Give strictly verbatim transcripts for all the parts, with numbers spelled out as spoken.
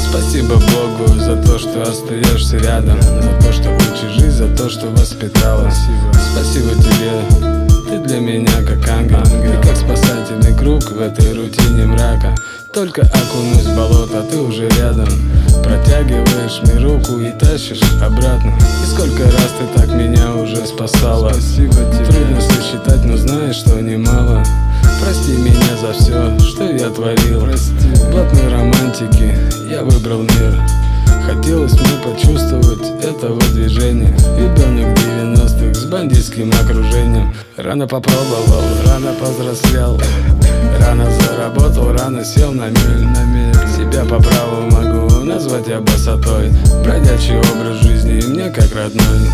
Спасибо Богу за то, что остаешься рядом, за то, что учишь жизнь, за то, что воспитала. Спасибо тебе, ты для меня как ангел, и как спасательный круг в этой рутине мрака. Только окунусь в болото, ты уже рядом, протягиваешь мне руку и тащишь обратно. И сколько раз ты так меня уже спасала. Спасибо тебе. Трудно сосчитать, но знаешь, что немало. Прости меня за все, что я творил. Прости. В блатной романтике я выбрал мир. Хотелось мне почувствовать этого движения. Ребенок девяностых с бандитским окружением. Рано попробовал, рано повзрослел, рано заработал, рано сел на мель, на мель. Себя по праву могу назвать я босотой. Бродячий образ жизни мне как родной.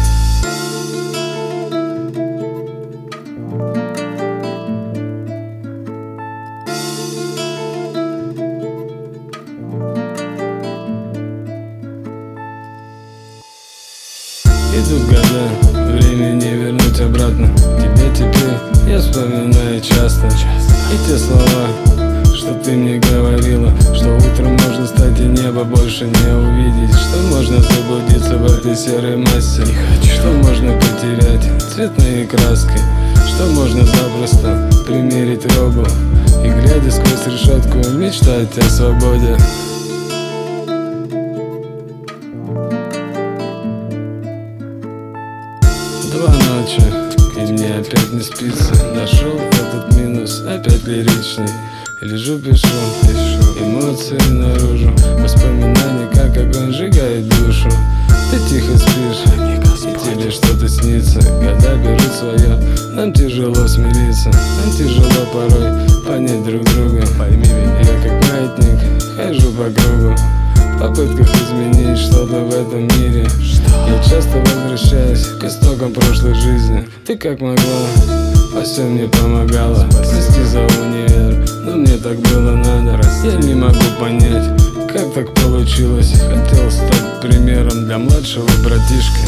Идут года, время не вернуть обратно. Тебя теперь я вспоминаю часто. И те слова, что ты мне говорила, что утром можно стать и небо больше не увидеть, что можно заблудиться в этой серой массе, что можно потерять цветные краски, что можно запросто примерить робу и, глядя сквозь решетку, мечтать о свободе. Два ночи, и мне опять не спится. Нашел этот минус, опять лиричный. Лежу, пишу, пишу эмоции наружу. Воспоминания, как огонь, сжигает душу. Ты тихо спишь, и тебе что-то снится. Года берут свое, нам тяжело смириться. Нам тяжело порой понять друг друга. Пойми меня, я как маятник хожу по кругу, в попытках изменить что-то в этом мире. Я часто возвращаюсь к истокам прошлой жизни. Ты как могла, во всем мне помогала. Прости за универ, но мне так было надо. Я не могу понять, как так получилось. Хотел стать примером для младшего братишки.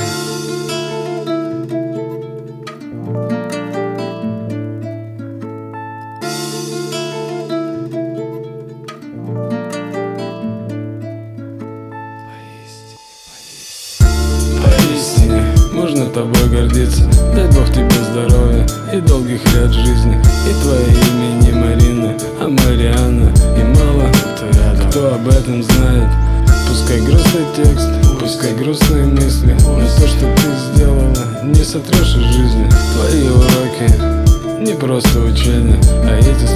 Можно тобой гордиться, дай Бог тебе здоровья и долгих лет жизни. И твое имя не Марина, а Марианна. И мало кто рядом, кто об этом знает. Пускай грустный текст, пускай грустные мысли, но то, что ты сделала, не сотрешь из жизни. Твои уроки не просто учения, а эти